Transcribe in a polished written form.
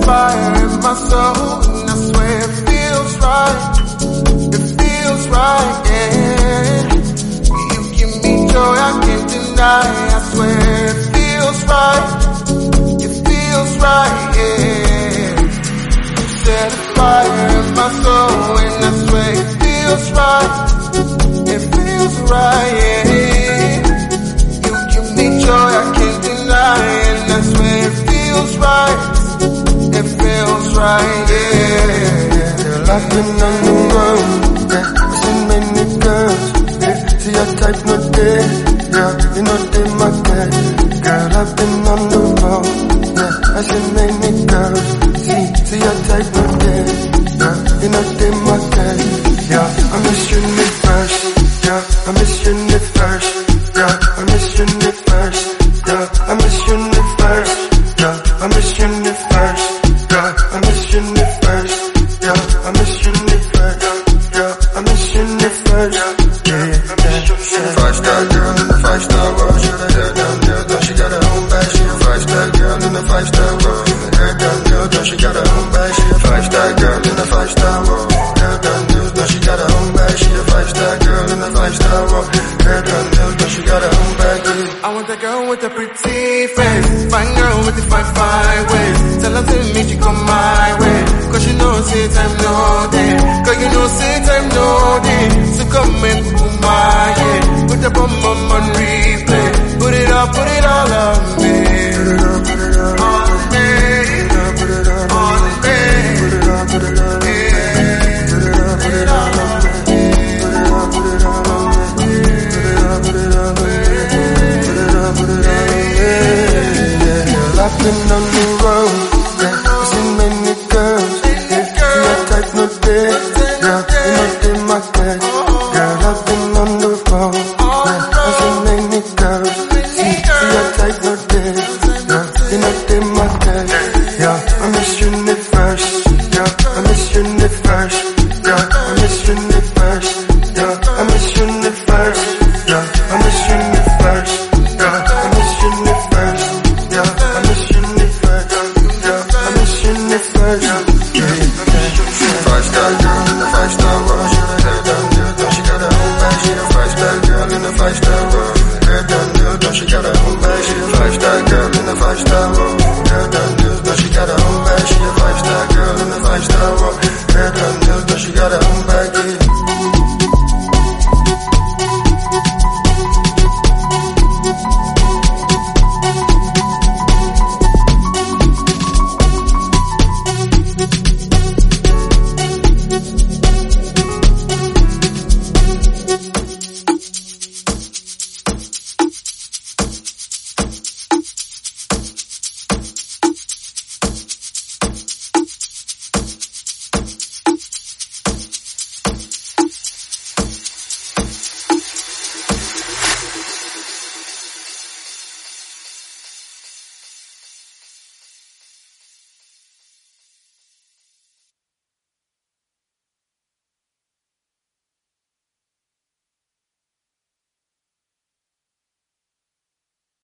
fire in my soul, and I swear it feels right. It feels right, yeah. You give me joy I can't deny. I swear it feels right. It feels right, yeah. You set a fire in my soul, and I swear it feels right. It feels right, yeah. You give me joy I can't deny, and I swear it feels right. It feels right, yeah. Girl, I've been on the road, yeah. I've seen many girls, yeah. See your type no day, yeah. You know they my guy. Girl, I've been on the road, yeah. I've seen many girls, see your type no day, yeah. You know they my guy, yeah. I miss you in the first, yeah. I miss you in the first, yeah. I miss you in the first, yeah. I miss you in the first, yeah. I miss you in the first. I miss you in the first, yeah. I miss you in the first, yeah. I miss you in the first, yeah. Five-star girl in the five-star world. She got her hair done, girl, though she got her own bag. She a five-star girl in the five-star world. Hair done, girl, though she got her own bag. She a five-star girl in the five-star world. Hair done, girl, though she got her own bag. She a five-star girl in the five-star world. Hair done, girl, though she got her own bag. I want a girl with a pretty face, fine girl with the fine ways. Tell her to meet you come my way, cause you know say time no day. Cause you know say time no day. So come and put my head, put the bomb on replay. Put it all on me. Put it all on me. Put it all on me. Put it all, put it all on me. Put it all, put it all on me. Put it all, put it all on me. Put it all, put it all on me. Put it all, put it all on me. I've been on